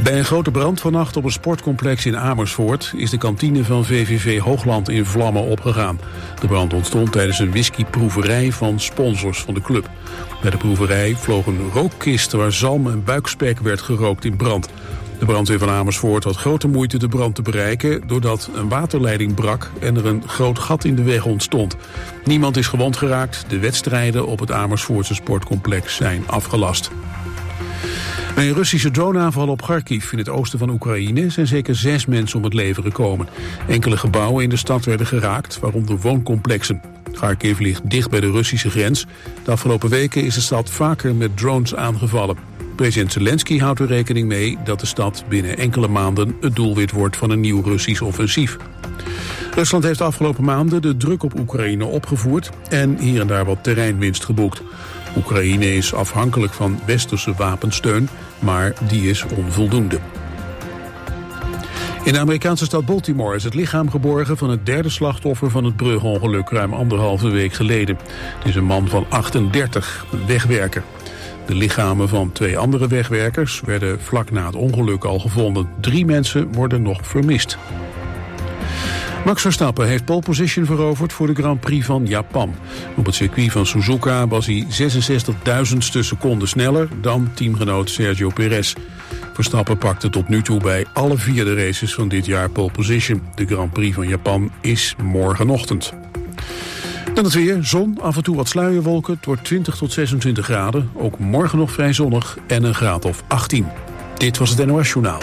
Bij een grote brand vannacht op een sportcomplex in Amersfoort is de kantine van VVV Hoogland in vlammen opgegaan. De brand ontstond tijdens een whiskyproeverij van sponsors van de club. Bij de proeverij vloog een rookkist waar zalm en buikspek werd gerookt in brand. De brandweer van Amersfoort had grote moeite de brand te bereiken doordat een waterleiding brak en er een groot gat in de weg ontstond. Niemand is gewond geraakt. De wedstrijden op het Amersfoortse sportcomplex zijn afgelast. Bij een Russische droneaanval op Kharkiv in het oosten van Oekraïne zijn zeker 6 mensen om het leven gekomen. Enkele gebouwen in de stad werden geraakt, waaronder wooncomplexen. Kharkiv ligt dicht bij de Russische grens. De afgelopen weken is de stad vaker met drones aangevallen. President Zelensky houdt er rekening mee dat de stad binnen enkele maanden het doelwit wordt van een nieuw Russisch offensief. Rusland heeft de afgelopen maanden de druk op Oekraïne opgevoerd en hier en daar wat terreinwinst geboekt. Oekraïne is afhankelijk van westerse wapensteun, maar die is onvoldoende. In de Amerikaanse stad Baltimore is het lichaam geborgen van het derde slachtoffer van het brugongeluk ruim 1,5 week geleden. Het is een man van 38, een wegwerker. De lichamen van 2 andere wegwerkers werden vlak na het ongeluk al gevonden. 3 mensen worden nog vermist. Max Verstappen heeft pole position veroverd voor de Grand Prix van Japan. Op het circuit van Suzuka was hij 66.000ste seconden sneller dan teamgenoot Sergio Perez. Verstappen pakte tot nu toe bij alle 4 de races van dit jaar pole position. De Grand Prix van Japan is morgenochtend. Dan het weer, zon, af en toe wat sluierwolken. Het wordt 20 tot 26 graden. Ook morgen nog vrij zonnig en een graad of 18. Dit was het NOS Journaal.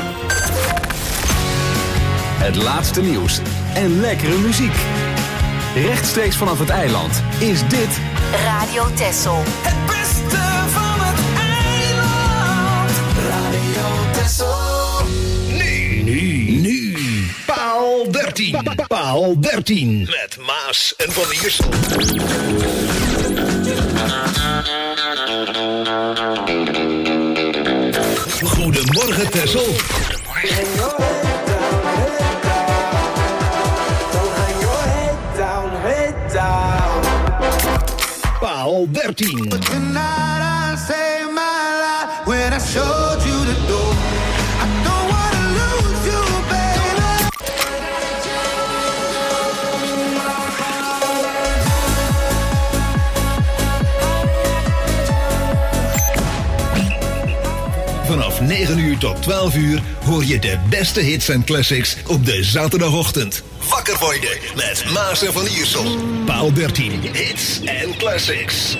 Het laatste nieuws en lekkere muziek. Rechtstreeks vanaf het eiland is dit Radio Texel. Het beste van het eiland. Radio Texel. Nu. Paal 13. Paal 13. Met Maas en Van Iersel. Goedemorgen Texel. Goedemorgen. Paal 13. Vanaf 9 uur tot 12 uur hoor je de beste hits en classics op de zaterdagochtend. Wakker worden met Maas en Van Iersel. Paal 13. Hits en classics.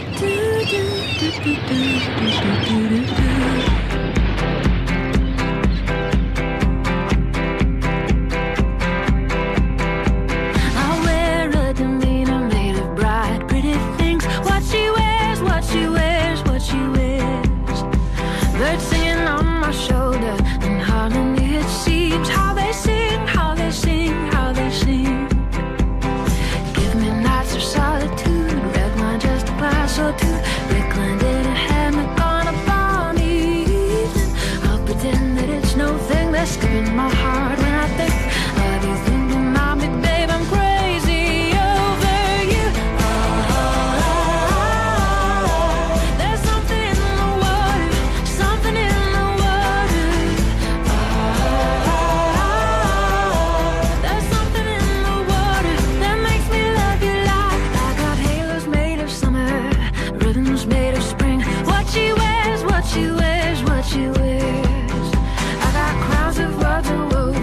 What she wears, I got crowds of what to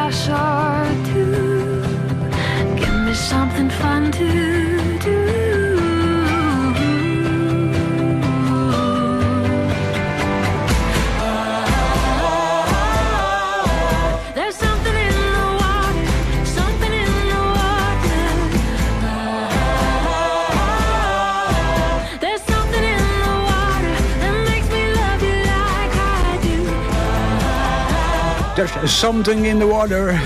glass or two. Give me something fun to do. There's something in the water, something in the water. There's something in the water that makes me love you like I do. There's something in the water.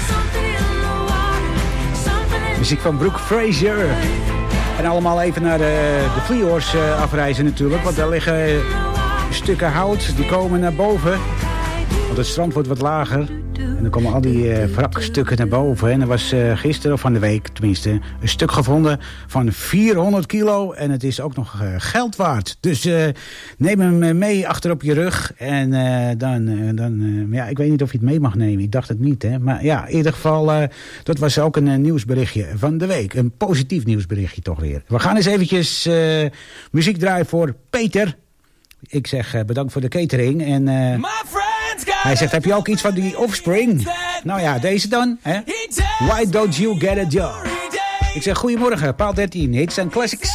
Muziek van Brooke Fraser. En allemaal even naar de Vliehoors afreizen natuurlijk. Want daar liggen stukken hout, die komen naar boven. Want het strand wordt wat lager. En dan komen al die wrakstukken naar boven. En er was gisteren, of van de week tenminste, een stuk gevonden van 400 kilo. En het is ook nog geld waard. Dus neem hem mee achter op je rug. En ja, ik weet niet of je het mee mag nemen. Ik dacht het niet, hè. Maar ja, in ieder geval, dat was ook een nieuwsberichtje van de week. Een positief nieuwsberichtje toch weer. We gaan eens eventjes muziek draaien voor Peter. Ik zeg bedankt voor de catering. En hij zegt, heb je ook iets van die Offspring? Nou ja, deze dan. Hè? Why don't you get a job? Ik zeg, goedemorgen, Paal 13, hits en classics.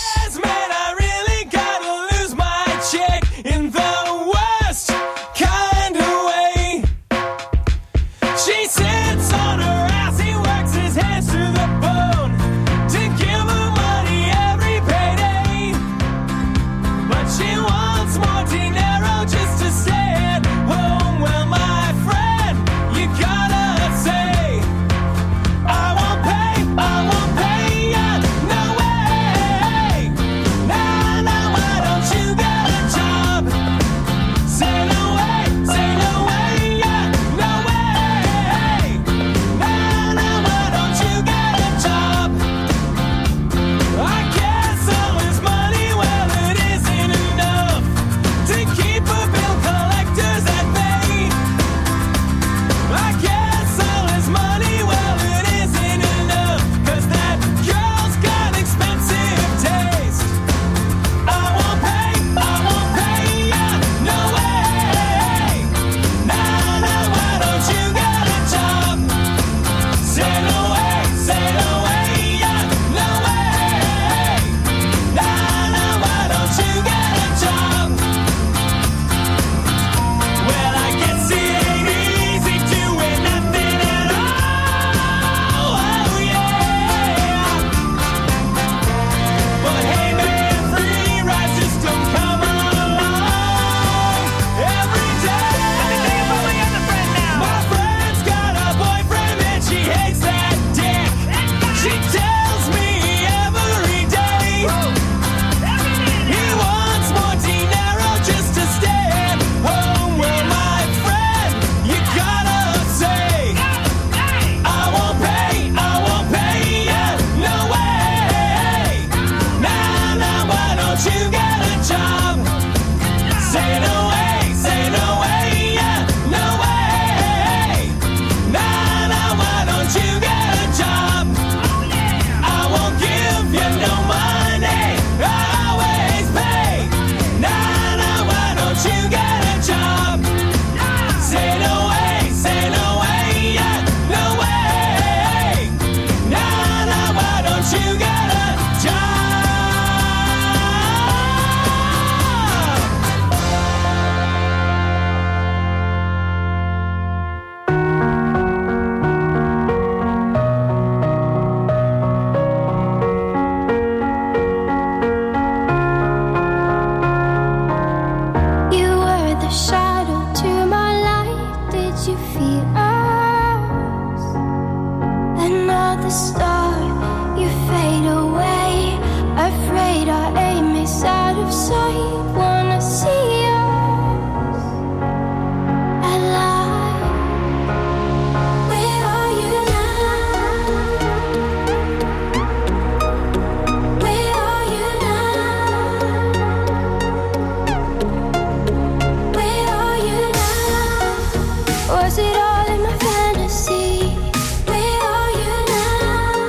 Was it all in my fantasy? Where are you now?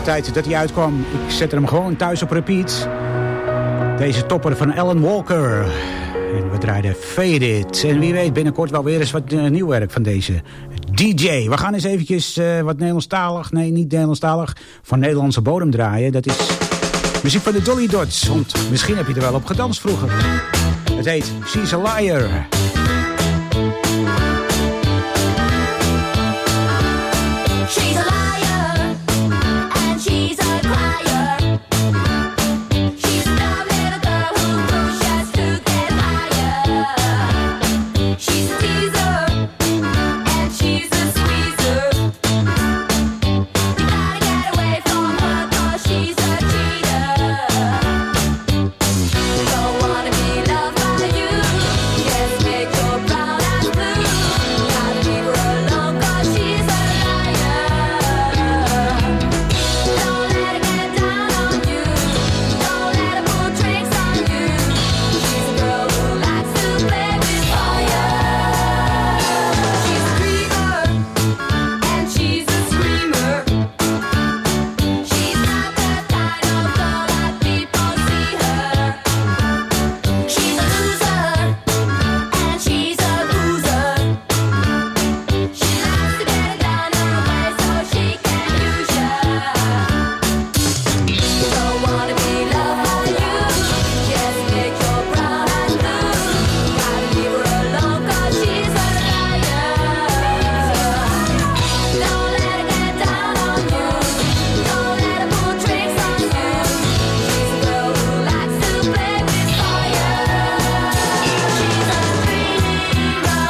tijd dat hij uitkwam. Ik zette hem gewoon thuis op repeat. Deze topper van Alan Walker. En we draaiden Faded. En wie weet binnenkort wel weer eens wat nieuw werk van deze DJ. We gaan eens eventjes wat Nederlandstalig, nee niet Nederlandstalig, van Nederlandse bodem draaien. Dat is muziek van de Dolly Dots. Want misschien heb je er wel op gedanst vroeger. Het heet She's a Liar. She's a liar, and she's a crier. She's a dumb little girl who pushes to get higher. She's a teaser, and she's a squeezer. You gotta get away from her 'cause she's a cheater. Don't wanna be loved by you, yes, make your brown eyes blue. Gotta leave her alone 'cause she's a liar. Don't let her get down on you. Don't let her pull tricks on you. She's a girl who likes to play with fire. She's a dreamer, and she's a screamer. She's not the kind of girl that people see her. She's a loser, and she's a boozer. She likes to get it done her way so she can use ya. Don't wanna be loved by you, just make your brown eyes blue. Gotta leave her alone 'cause she's a liar. Don't let her get down on you. Don't let her pull tricks on you. She's a girl who likes to play with fire. She's a dreamer.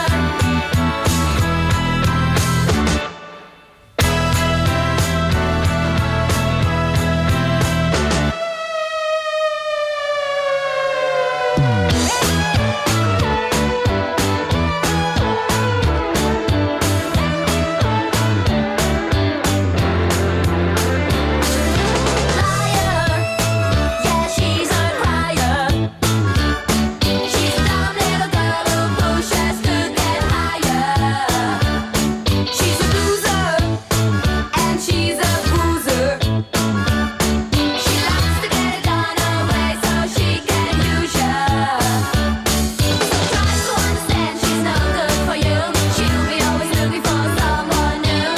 Liar, yeah, she's a crier. She's a dumb little girl who pushes to get higher. She's a loser, and she's a boozer. She likes to get it done her way so she can use ya. So try to understand she's no good for you. She'll be always looking for someone new.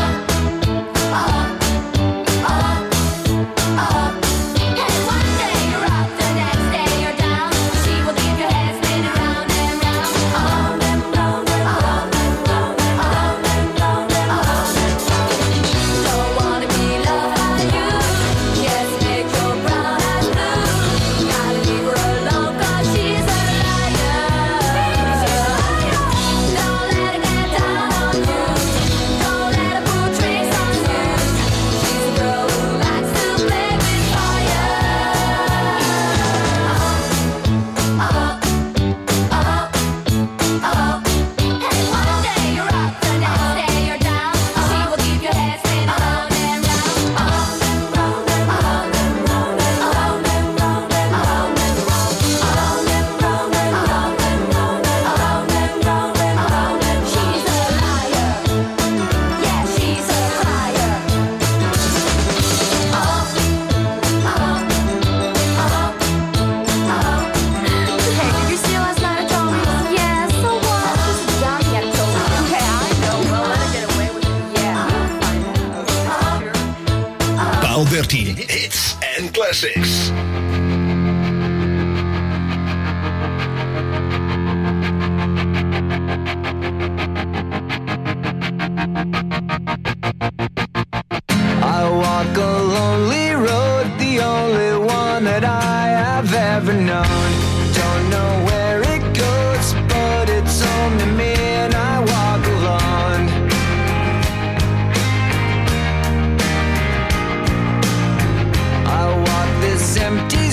And one day you're up, the next day you're down. She will leave your head spinning round and round. Don't wanna be loved by you, just make your brown eyes blue. Gotta leave her alone 'cause she's a liar. Don't let her get down on you. Don't let her pull tricks on you. She's a girl who likes to play with fire. And one day you're up, the next day you're down. She will keep your head spinning round and round. She's a liar, yeah, she's a crier. Hey, did you see last night at Tommy's? Yeah, so what? She's young yet told me. Okay, I know. Well, let her get away with it. Yeah, we'll find out. Paal 13. Hits and classics. I walk a lonely road, the only one that I have ever known. Don't know where it goes, but it's home to me and I walk alone. I walk this empty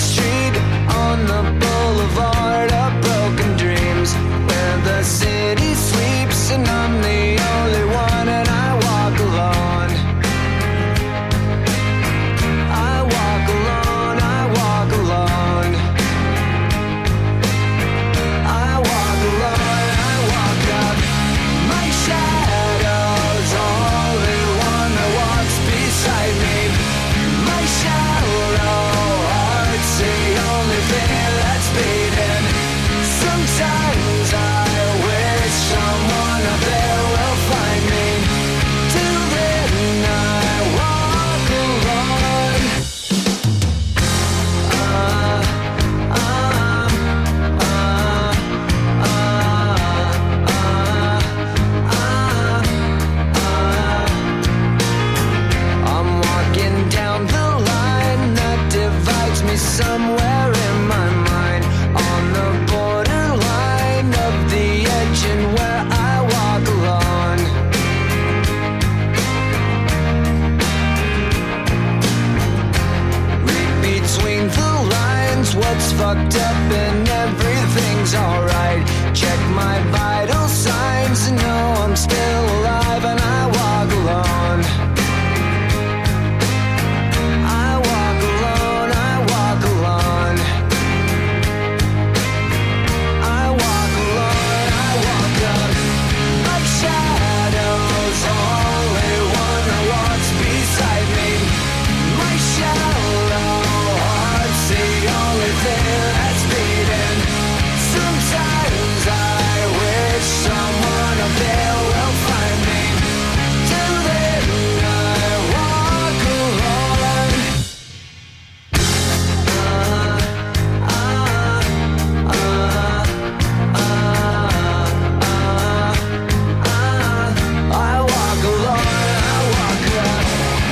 fucked up and everything's alright. Check my vital signs and know I'm still alive, and I walk alone. I walk alone, I walk alone. I walk alone, I walk up like shadows, only one that walks beside me. My shallow heart's the only thing that's beating. Sometimes I wish someone up there will find me. Till then I walk alone. I walk alone, I walk alone.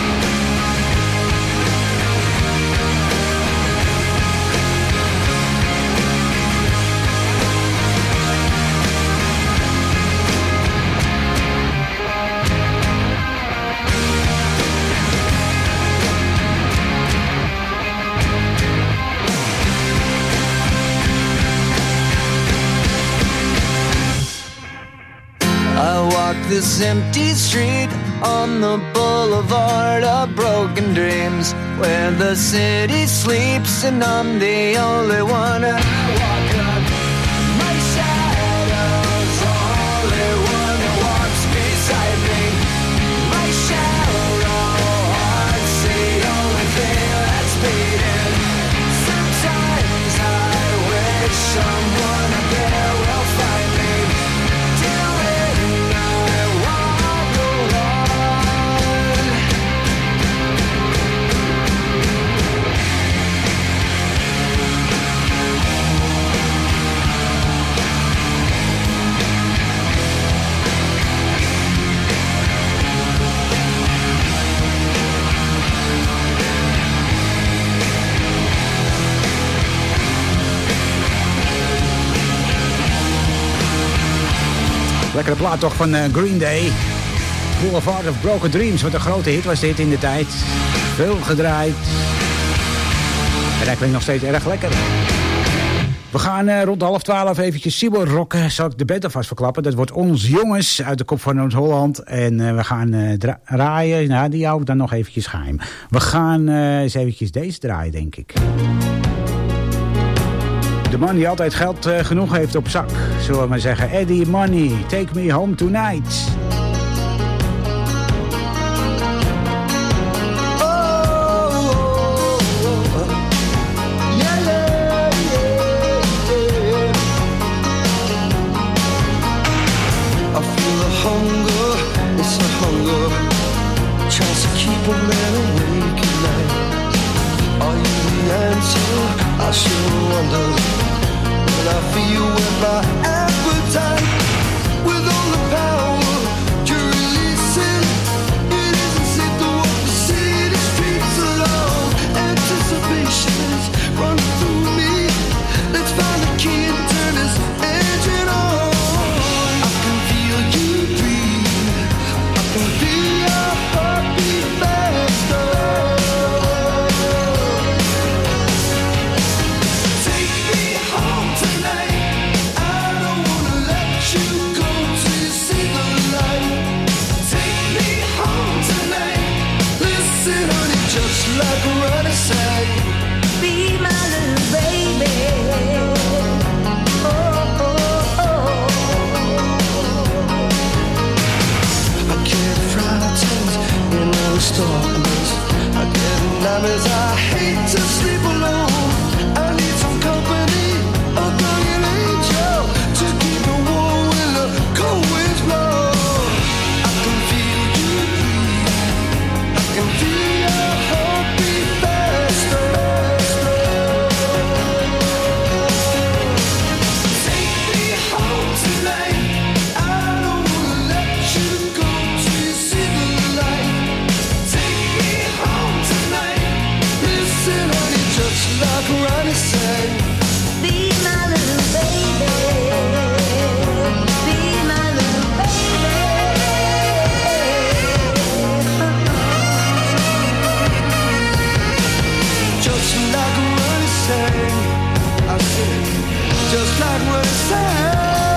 I walk this empty street on the boulevard of broken dreams, where the city sleeps and I'm the only one. And I walk up my shadow's only one that walks beside me. My shallow heart's the only thing that's beating. Sometimes I wish someone up there will find me. Till then I walk alone. Lekkere plaat toch van Green Day. Boulevard of Broken Dreams. Wat een grote hit was dit in de tijd. Veel gedraaid. En hij klinkt nog steeds erg lekker. We gaan rond 11:30 eventjes Sibo rocken. Zal ik de band alvast verklappen. Dat wordt Ons Jongens uit de kop van Noord-Holland. En we gaan draaien. Nou, die hou ik dan nog eventjes geheim. We gaan eens eventjes deze draaien, denk ik. De man die altijd geld genoeg heeft op zak. Zullen we maar zeggen. Eddie Money, take me home tonight. I sure wonder when I feel with my appetite, with all the power you're releasing. It isn't safe to walk the city streets alone. Anticipation's running through me. Let's find the key and turn this engine on. I can feel you breathe. I can feel your heartbeat faster. Like a runner say, be my little baby. Oh, oh, oh. I get frightened in all the darkness. I get nightmares. I hate to sleep alone. I need some company, a guardian angel to keep me warm when the cold winds blow. I can feel you breathe. I can feel your heartbeat faster. Take me home tonight. I don't wanna let you go till you see the light. Take me home tonight. Listen, honey, just like Ronnie said, be my little baby. Be my little baby. Just like Ronnie said, I it, just like what it says.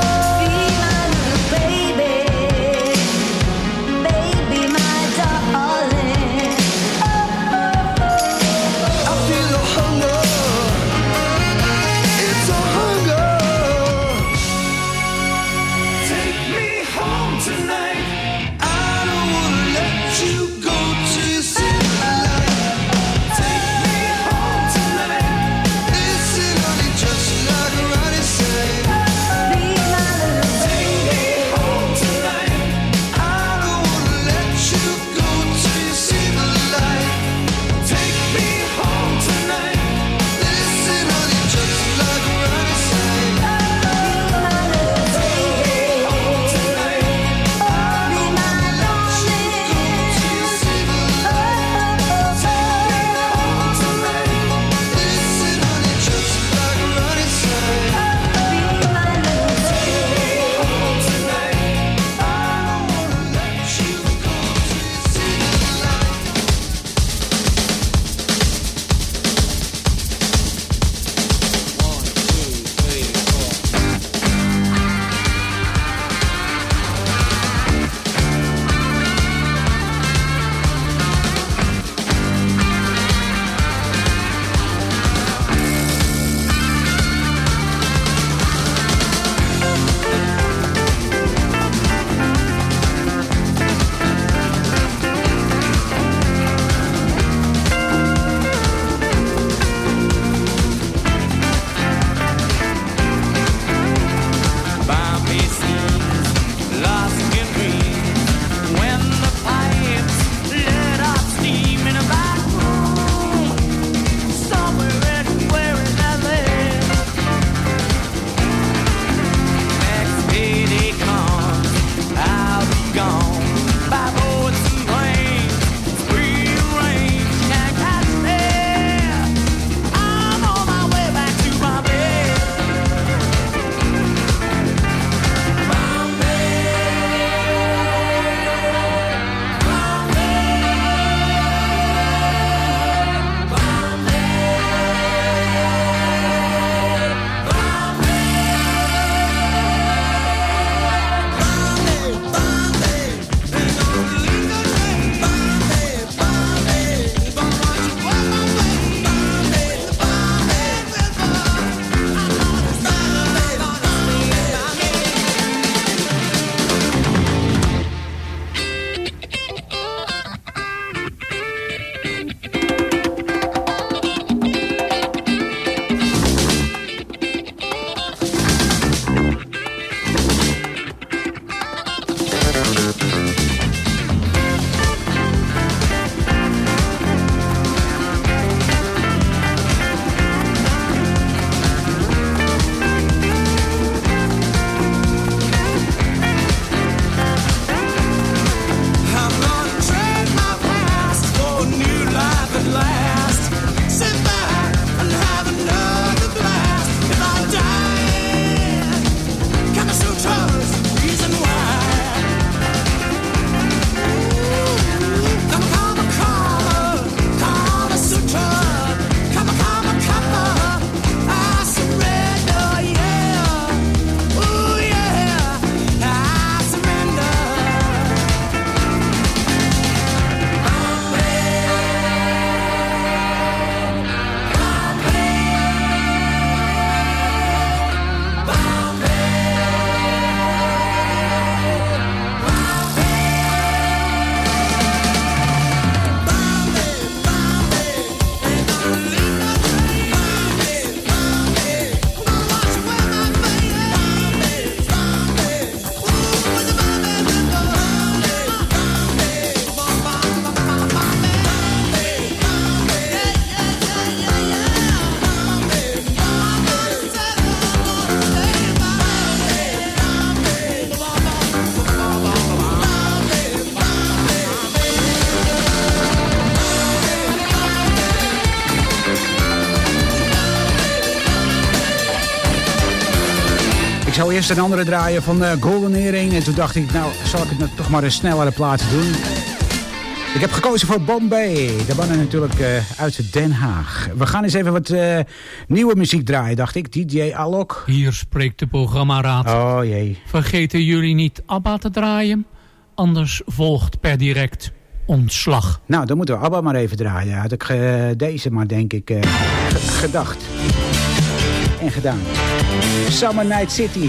Ik zou eerst een andere draaien van Golden Earring. En toen dacht ik, nou, zal ik het toch maar een snellere plaats doen. Ik heb gekozen voor Bombay. De mannen natuurlijk uit Den Haag. We gaan eens even wat nieuwe muziek draaien, dacht ik. DJ Alok. Hier spreekt de programmaraad. Oh jee. Vergeten jullie niet ABBA te draaien? Anders volgt per direct ontslag. Nou, dan moeten we ABBA maar even draaien. Had ik deze maar, denk ik, gedacht. En gedaan. Summer Night City.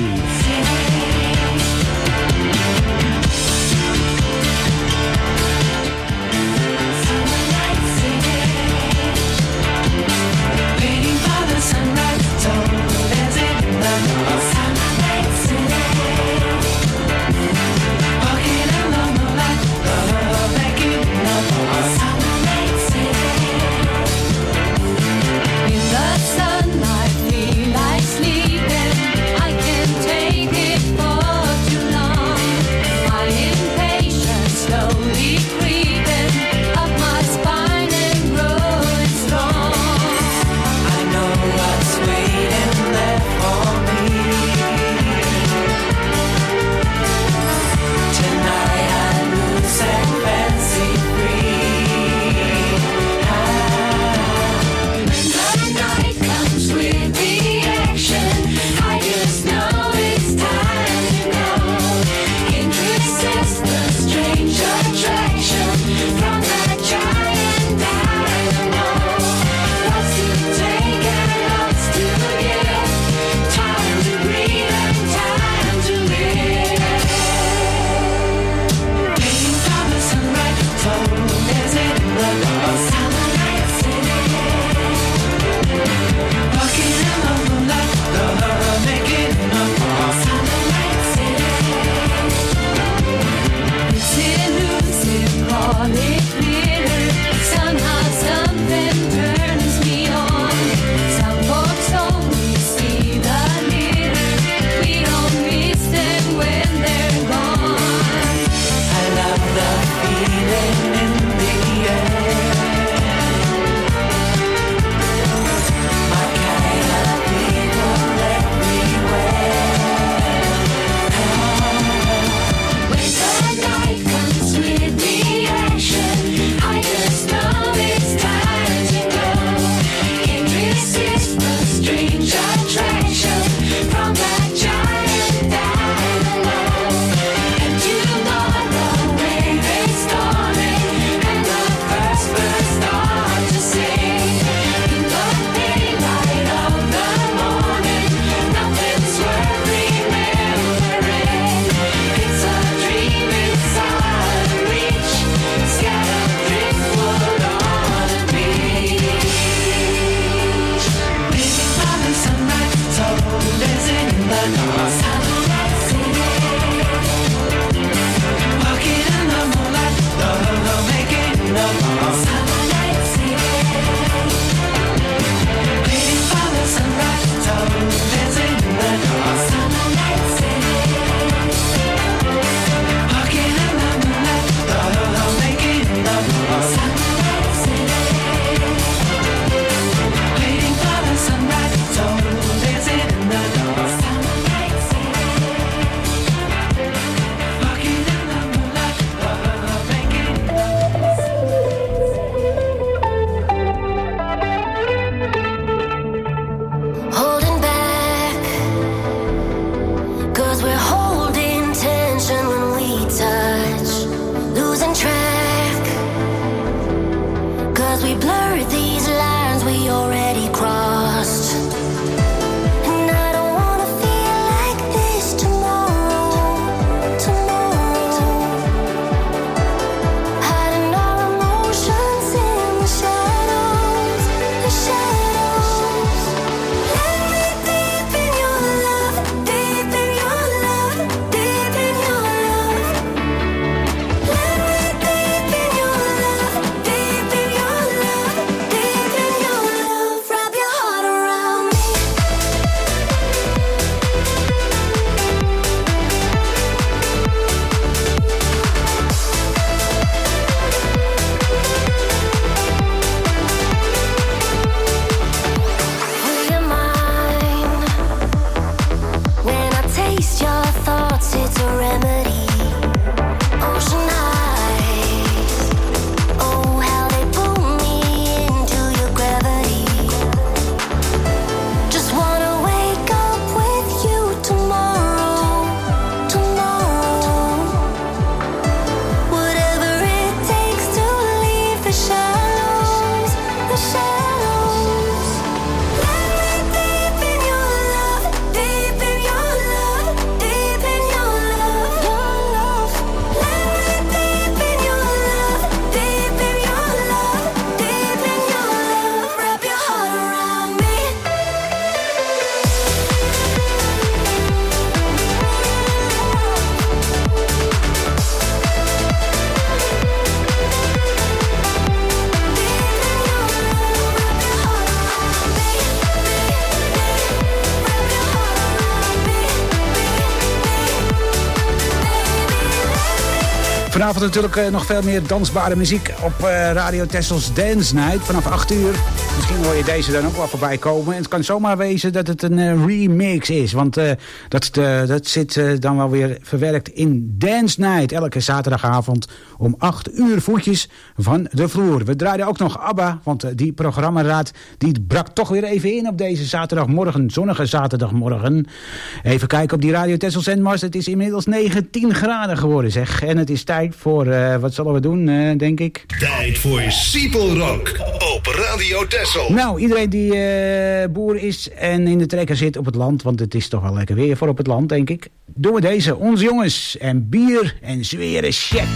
Vanavond natuurlijk nog veel meer dansbare muziek op Radio Tessel's Dance Night vanaf 8 uur. Misschien hoor je deze dan ook wel voorbij komen. En het kan zomaar wezen dat het een remix is. Want dat zit dan wel weer verwerkt in Dance Night. Elke zaterdagavond om 8 uur voetjes van de vloer. We draaiden ook nog ABBA, want die programmaraad die brak toch weer even in op deze zaterdagmorgen. Zonnige zaterdagmorgen. Even kijken op die Radio Tessel's Zendmast. Het is inmiddels 19 graden geworden, zeg. En het is tijd voor, wat zullen we doen, denk ik? Tijd voor Siepel Rock op Radio Tessel. Nou, iedereen die boer is en in de trekker zit op het land, want het is toch wel lekker weer voor op het land, denk ik. Doen we deze, onze jongens, en bier en zweren check.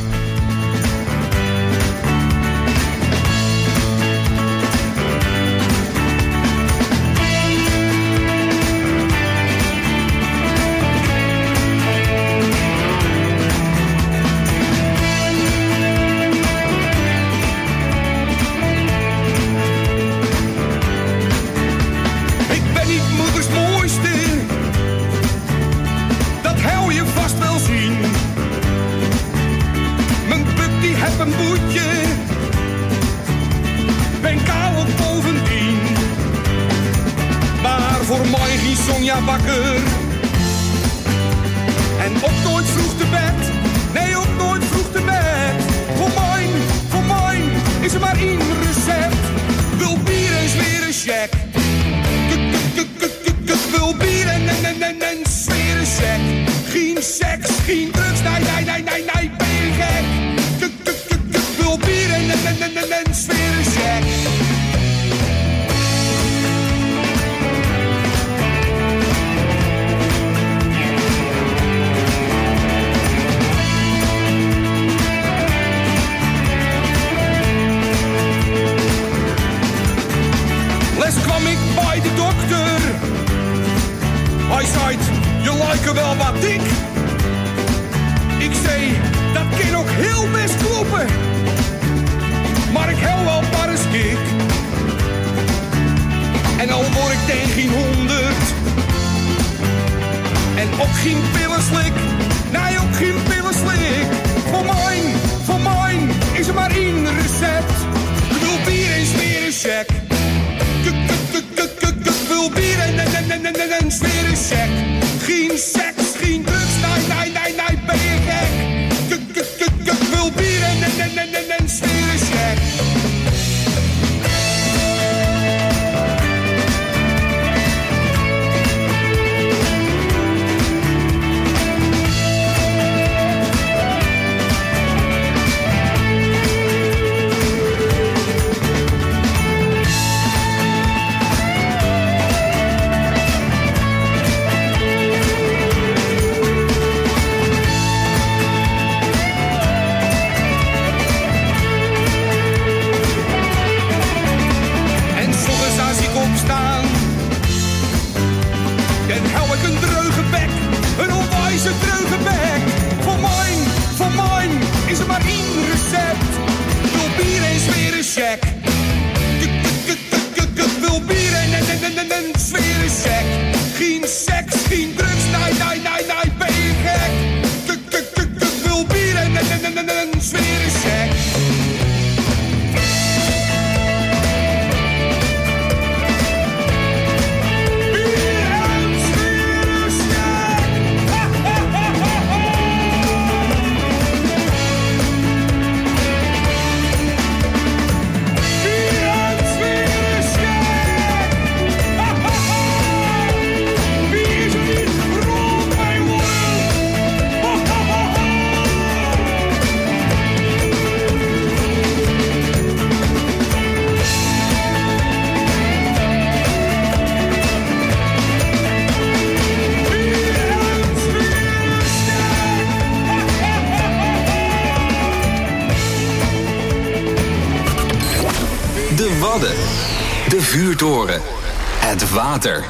De vuurtoren. Het water.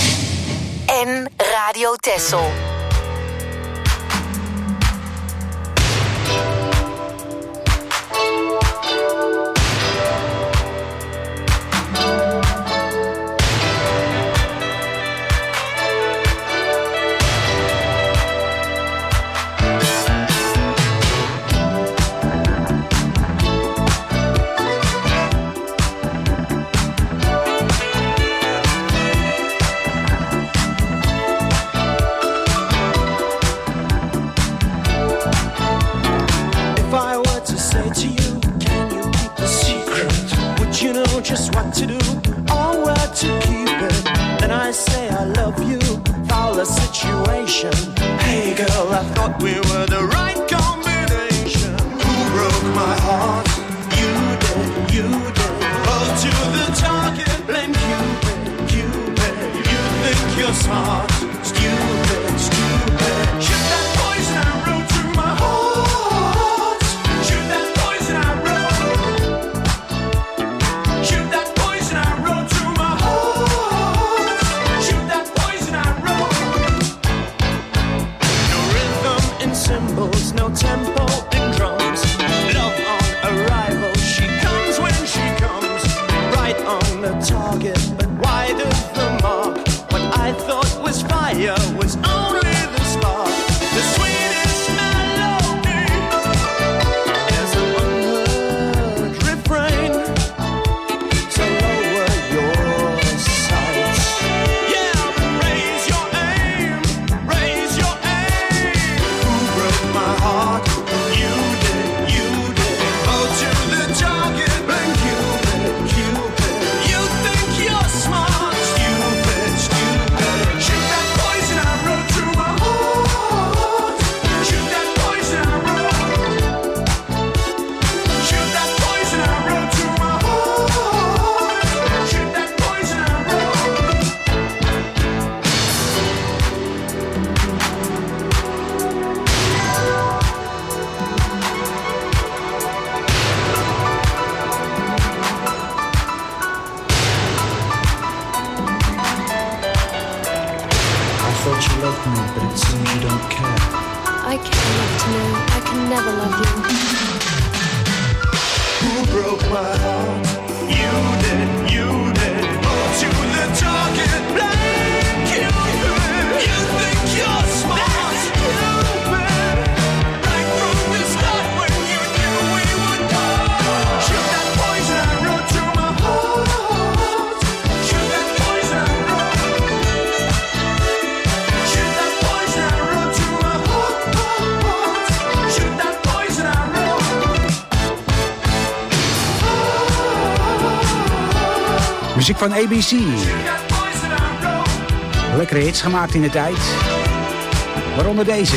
En Radio Tessel. what to do or where to keep it. Then I say I love you, foul a situation. Hey girl, I thought we were the right combination. Who broke my heart? You did, you did. Oh, to the target, blame Cupid, Cupid. You think you're smart, stupid, stupid. Shoot that poison arrow through my heart. Shoot that poison arrow. Shoot that poison arrow through my heart. Shoot that poison arrow. No rhythm in cymbals, no tempo in drums. Love on arrival, she comes when she comes. Right on the target, but wide of the mark. What I thought was fire was only the spark. The sweetest melody. There's an unheard refrain. So lower your sights. Yeah, raise your aim. Raise your aim. Who broke my heart? You did, you did. Oh, to the target, bang Cupid, Cupid. You think you're smart, stupid, stupid. Shoot that poison arrow through my heart. Shoot that poison arrow. Shoot that poison arrow through my heart. Shoot that poison arrow. I thought you loved me, but it seems you don't care. I care enough to know I can never love you. Who broke my heart? You did, you did. Oh, to the target, blame Cupid. You think you're smart, stupid. Right from the start when you knew we would go. Shoot that poison arrow through my heart. Shoot that poison arrow. Shoot that poison arrow through my heart. Shoot that poison arrow. Muziek van ABC. Lekkere hits gemaakt in de tijd. Waaronder deze.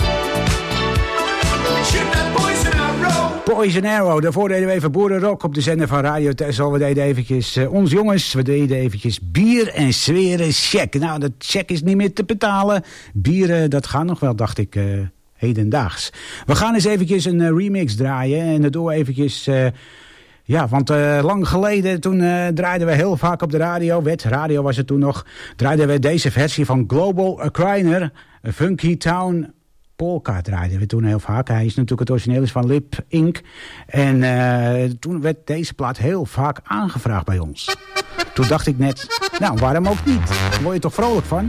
Poison Arrow. Daarvoor deden we even boerenrock op de zender van Radio Texel. We deden eventjes ons jongens. We deden eventjes bier en zweren check. Nou, dat check is niet meer te betalen. Bieren, dat gaat nog wel, dacht ik, hedendaags. We gaan eens eventjes een remix draaien. En dat doen we eventjes... Ja, want lang geleden, toen draaiden we heel vaak op de radio. Radio was het toen nog. Draaiden we deze versie van Global Akriner. Funky Town Polka draaiden we toen heel vaak. Hij is natuurlijk het origineel is van Lip Inc. En toen werd deze plaat heel vaak aangevraagd bij ons. Toen dacht ik net, nou waarom ook niet? Daar word je toch vrolijk van?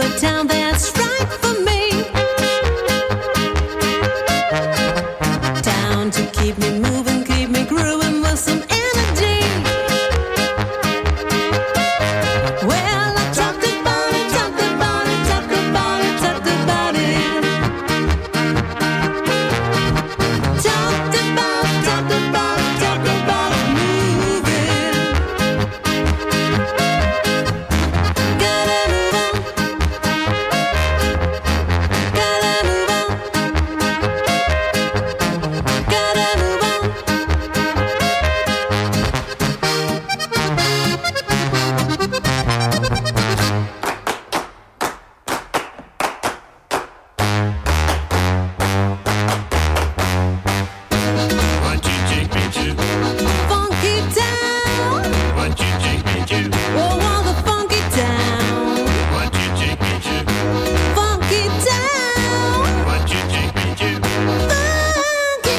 town that's right for me. Town to keep me moving, keep me grooving with some energy. Well, I talked about it, talked about it, talked about it, talked about it. Talked about moving. Gotta move on. Gotta move on. Gotta move on. Funky town. Oh, all the funky town. Funky town. Funky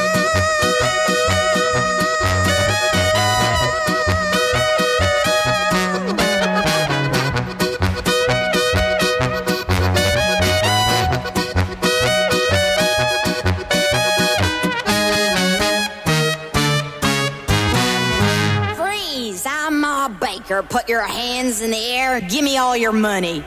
Freeze! I'm Ma Baker. Put your hands in the air. Give me all your money.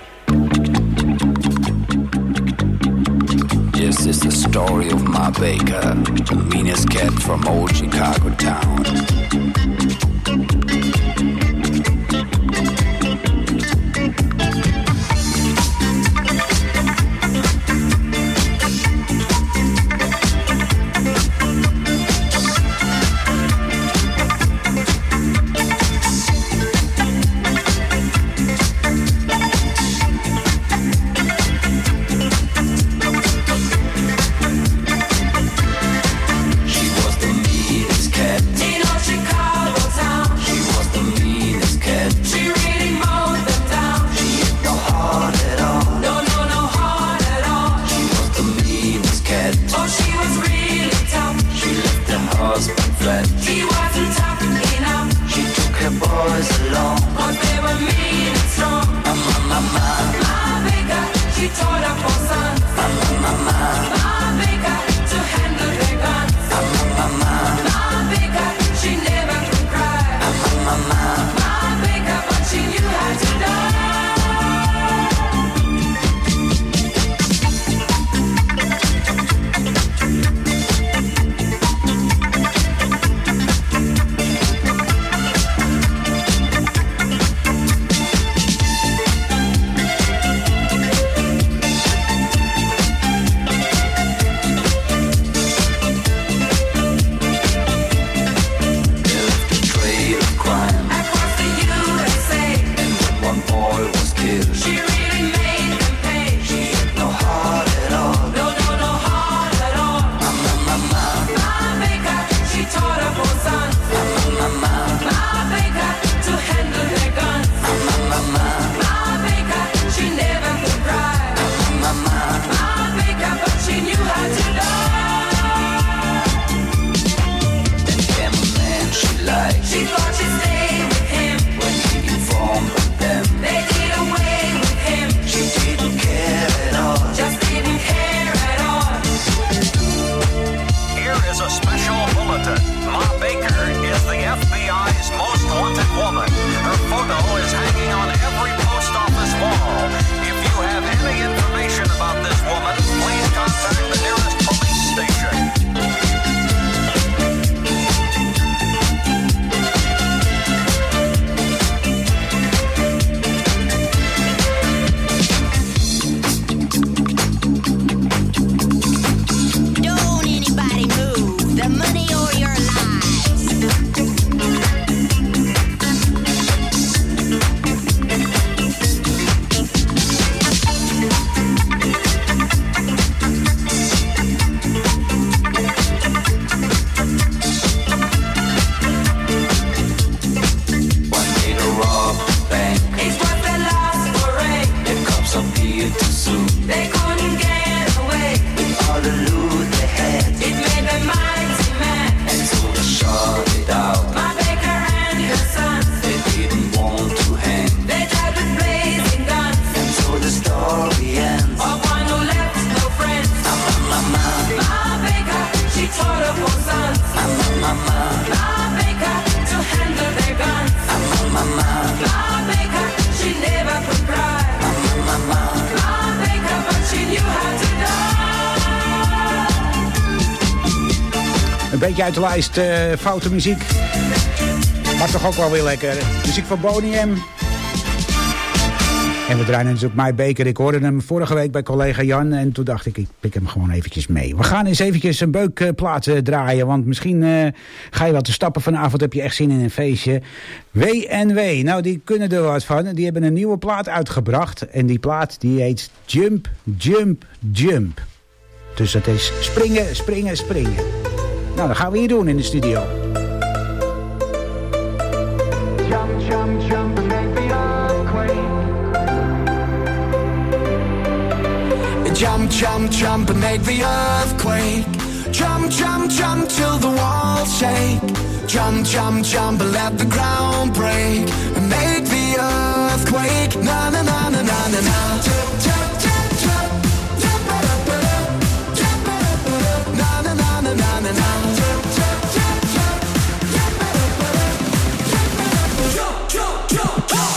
This is the story of Ma Baker, the meanest cat from old Chicago town. She was the meanest cat in all Chicago beetje uit de lijst foute muziek. Maar toch ook wel weer lekker. Muziek van Boney M. En we draaien natuurlijk My Baker. Ik hoorde hem vorige week bij collega Jan. En toen dacht ik pik hem gewoon eventjes mee. We gaan eens eventjes een beukplaat draaien. Want misschien ga je wel te stappen vanavond. Heb je echt zin in een feestje. WNW. Nou, die kunnen er wat van. Die hebben een nieuwe plaat uitgebracht. En die plaat die heet Jump, Jump, Jump. Dus dat is springen, springen, springen. Nou, dat gaan we hier doen in de studio. Jump, jump, jump and make the earthquake. Jump, jump, jump and make the earthquake. Jump, jump, jump till the walls shake. Jump, jump, jump and let the ground break. And make the earthquake. Na na na na na na na. Jump, jump, jump, jump. Jump it up, jump it up, na na na na na na na. Jump, jump, jump, jump. Jump it up, jump, jump, jump, jump.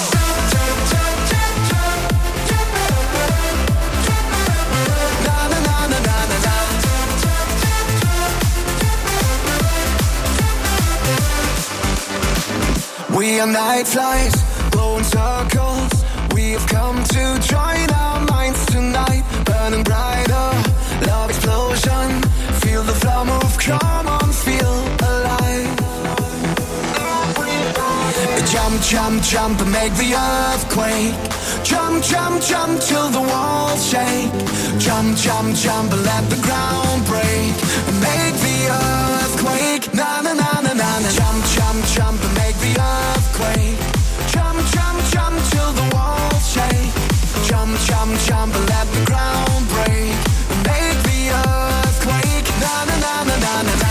We are night flies, blowing circles. We have come to join our minds tonight. Burning brighter, love explosion. Feel the flow move, come on, feel alive. Jump, jump, jump and make the earthquake. Jump, jump, jump till the walls shake. Jump, jump, jump and let the ground break. And make the earthquake. Na na na na na na. Jump, jump, jump and make the earthquake. Jump, jump, jump till the walls shake. Jump, jump, jump and let the ground break. And make the earthquake. Na na na na na na na.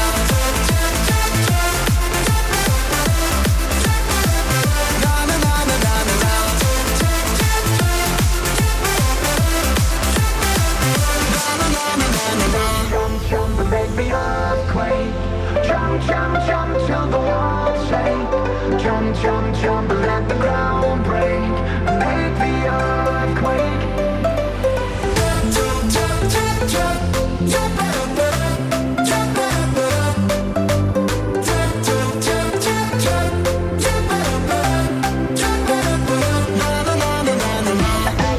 Jump and make the earthquake. Jump, jump, jump till the walls shake. Jump, jump, jump and let the ground break. Make the earthquake. Jump, jump, jump, jump. Jump it up, jump it up. Jump, jump, jump, jump, jump. Jump it up, jump it up. Na na na na na na na.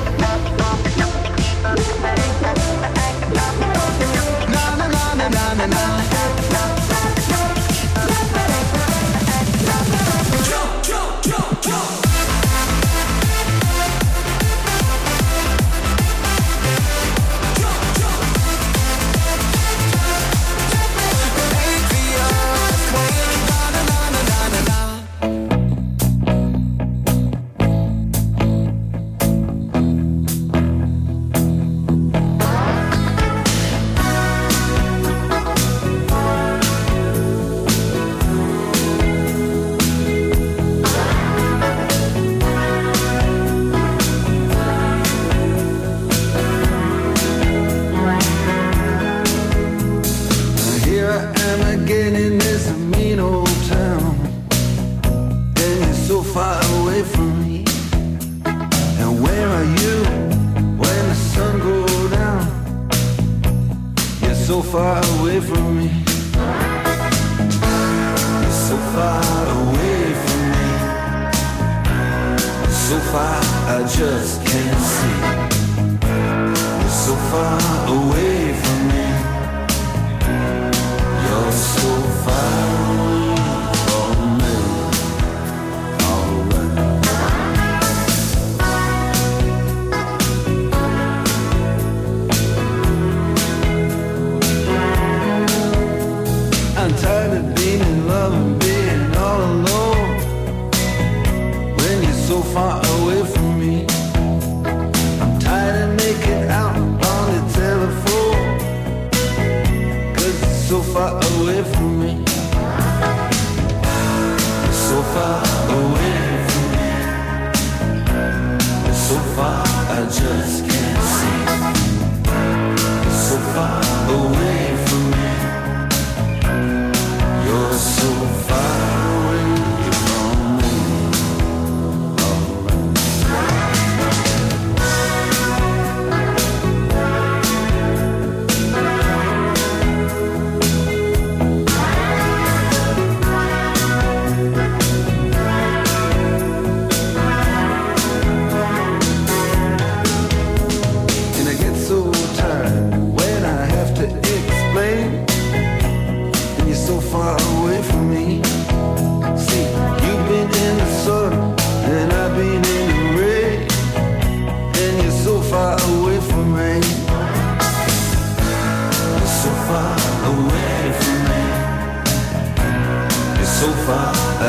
Na na na na na na na. Far away from me, I'm tired of making out on the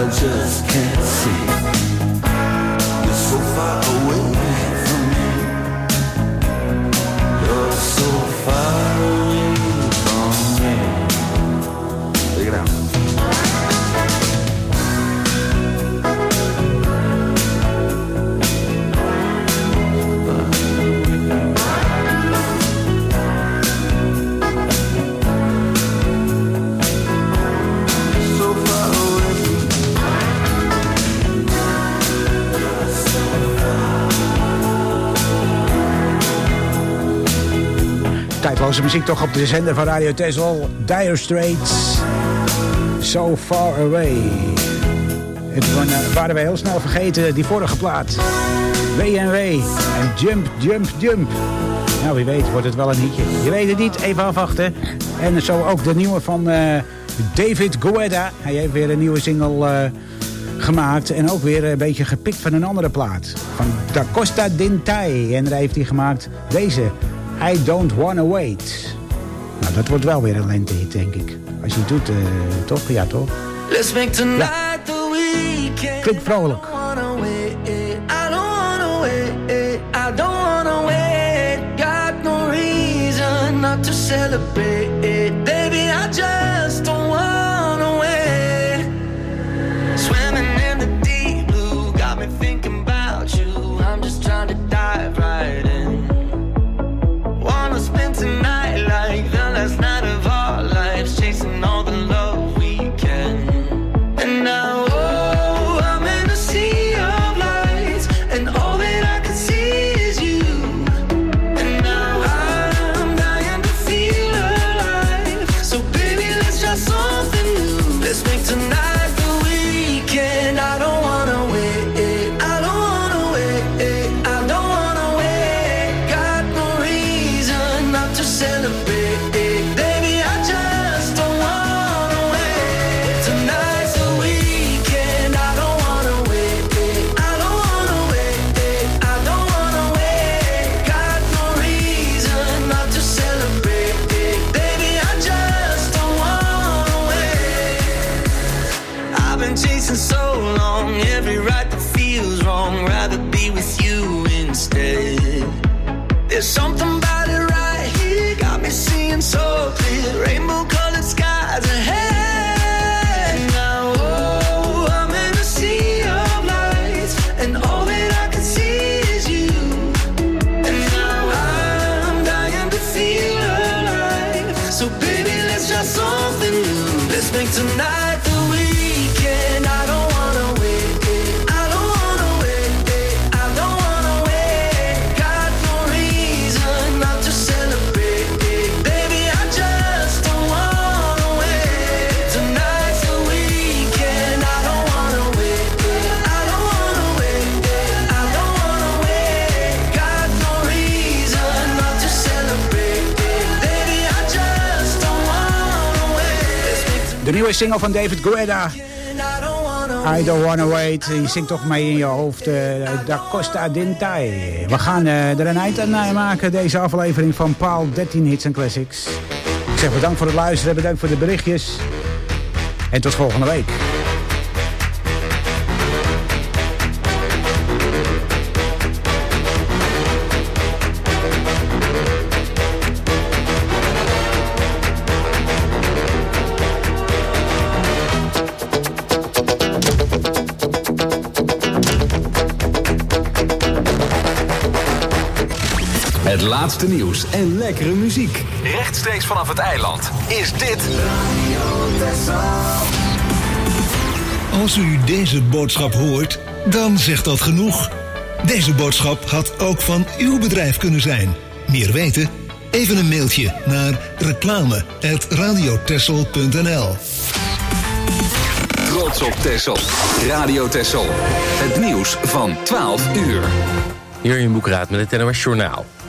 I just can't see. You're so far away from me. You're so far away from me. Take it out. Tijdloze muziek toch op de zender van Radio Texel. Dire Straits. So Far Away. Het waren we heel snel vergeten, die vorige plaat. W&W en Jump, Jump, Jump. Nou, wie weet wordt het wel een hitje. Je weet het niet, even afwachten. En zo ook de nieuwe van David Guetta. Hij heeft weer een nieuwe single gemaakt. En ook weer een beetje gepikt van een andere plaat. Van Da Costa Dintai. En daar heeft hij gemaakt deze... I Don't Wanna Wait. Nou, dat wordt wel weer een lentehit, denk ik. Als je het doet, toch? Ja, toch? Let's make tonight the weekend. Klinkt vrolijk. I don't wanna wait. I don't wanna wait. Got no reason not to celebrate. Baby, I just don't wanna wait. Swimming in the deep blue got me thinking about you. I'm just trying to dive right in. Wanna spend tonight like the last night of our lives, chasing all the love we can. And now, oh, I'm in a sea of lights, and all that I can see is you. And now I'm dying to feel alive. So baby, let's try something new. Let's make tonight the weekend. I don't wanna wait. I don't wanna wait. I don't wanna wait. Got no reason not to celebrate. Baby, I just don't wanna wait. Tonight's the weekend. I don't wanna wait. I don't wanna wait. I don't wanna wait. Got no reason not to celebrate. Baby, I just don't wanna wait. I've been chasing so long, every right that feels wrong. Rather be with you instead. There's something about it right here, got me seeing so clear. Rainbow-colored skies ahead. Now, oh, I'm in a sea of lights, and all that I can see is you. And now I'm dying to feel alive. So baby, let's try something new. Let's make tonight the weekend. I don't wanna wait. I don't wanna wait. I don't wanna wait. Got no reason not to celebrate. Baby, I just don't wanna wait. Tonight's the weekend. I don't wanna wait. I don't wanna wait. I don't wanna wait. Got no reason not to celebrate. Baby, I just don't wanna wait. De nieuwe single van David Guetta. I Don't Wanna Wait. Je zingt toch mee in je hoofd. Da Costa Dintai. We gaan er een eind aan maken. Deze aflevering van Paal 13 Hits en Classics. Ik zeg bedankt voor het luisteren. Bedankt voor de berichtjes. En tot volgende week. Het laatste nieuws en lekkere muziek. Rechtstreeks vanaf het eiland is dit... Als u deze boodschap hoort, dan zegt dat genoeg. Deze boodschap had ook van uw bedrijf kunnen zijn. Meer weten? Even een mailtje naar reclame@radiotessel.nl. Trots op Texel. Radio Texel. Het nieuws van 12 uur. Hier in Boekraad met het NOS Journaal.